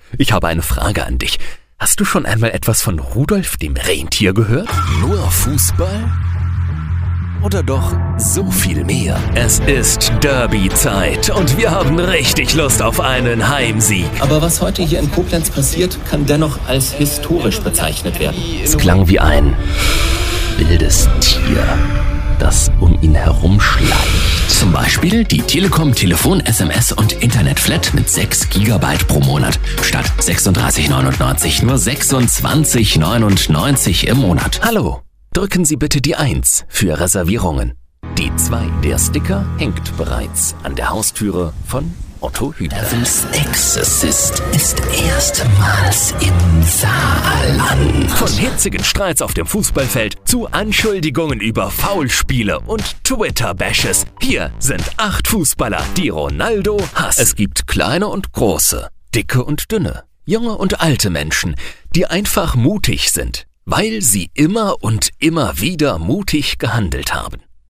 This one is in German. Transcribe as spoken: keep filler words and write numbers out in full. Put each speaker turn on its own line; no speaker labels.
Ich habe eine Frage an dich. Hast du schon einmal etwas von Rudolf dem Rentier gehört? Nur Fußball? Oder doch so viel mehr? Es ist Derby-Zeit und wir haben richtig Lust auf einen Heimsieg.
Aber was heute hier in Koblenz passiert, kann dennoch als historisch bezeichnet werden.
Es klang wie ein wildes Tier, das um ihn herumschleicht.
Zum Beispiel die Telekom Telefon, S M S und Internet-Flat mit sechs Gigabyte pro Monat statt sechsunddreißig neunundneunzig, nur sechsundzwanzig neunundneunzig im Monat.
Hallo, drücken Sie bitte die eins für Reservierungen. Die zwei der Sticker hängt bereits an der Haustüre von Otto Hübner.
Heaven's Exorcist ist erstmals im Saarland.
Von hitzigen Streits auf dem Fußballfeld zu Anschuldigungen über Foulspiele und Twitter-Bashes. Hier sind acht Fußballer, die Ronaldo hassen. Es gibt kleine und große, dicke und dünne, junge und alte Menschen, die einfach mutig sind, weil sie immer und immer wieder mutig gehandelt haben.